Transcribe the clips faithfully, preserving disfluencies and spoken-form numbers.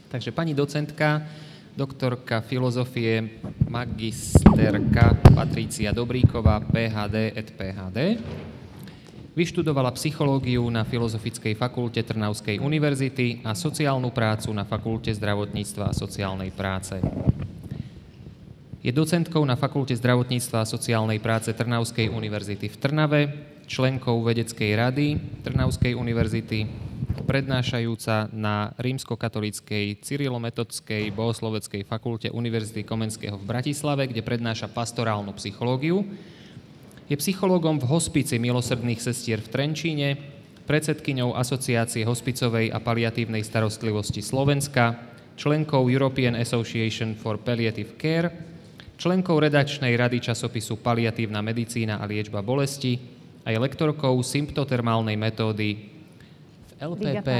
Takže pani docentka, doktorka filozofie, magisterka Patrícia Dobríková, PhD et PhD. Vyštudovala psychológiu na Filozofickej fakulte Trnavskej univerzity a sociálnu prácu na Fakulte zdravotníctva a sociálnej práce. Je docentkou na Fakulte zdravotníctva a sociálnej práce Trnavskej univerzity v Trnave, členkou vedeckej rady Trnavskej univerzity, prednášajúca na Rímskokatolíckej cyrilometodskej bohosloveckej fakulte Univerzity Komenského v Bratislave, kde prednáša pastorálnu psychológiu. Je psychológom v hospici milosrdných sestier v Trenčíne, predsedkyňou Asociácie hospicovej a paliatívnej starostlivosti Slovenska, členkou European Association for Palliative Care, členkou redakčnej rady časopisu Paliatívna medicína a liečba bolesti a je lektorkou symptotermálnej metódy v el pé pé.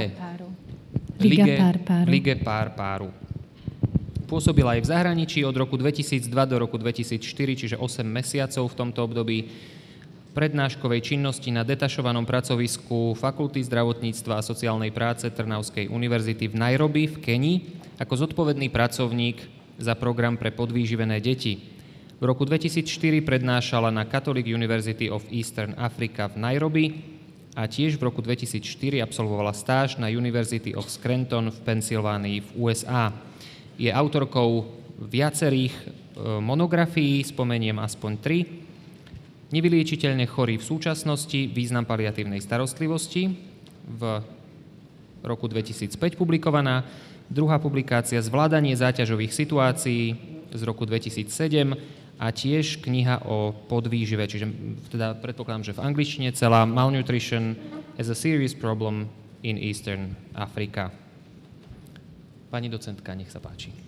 Lige Pár Páru. Pôsobila aj v zahraničí od roku dvetisícdva do roku dvetisícštyri, čiže osem mesiacov v tomto období prednáškovej činnosti na detašovanom pracovisku Fakulty zdravotníctva a sociálnej práce Trnavskej univerzity v Nairobi v Kenii ako zodpovedný pracovník za program pre podvýživené deti. V roku dvetisícštyri prednášala na Catholic University of Eastern Africa v Nairobi a tiež v roku dvetisícštyri absolvovala stáž na University of Scranton v Pensylvánii v ú es á. Je autorkou viacerých monografií, spomeniem aspoň tri. Nevyliečiteľne chorý v súčasnosti, význam paliatívnej starostlivosti, v roku dvetisícpäť publikovaná. Druhá publikácia Zvládanie záťažových situácií z roku dvetisícsedem a tiež kniha o podvýžive, čiže teda predpokladám, že v angličtine celá Malnutrition as a Serious Problem in Eastern Africa. Pani docentka, nech sa páči.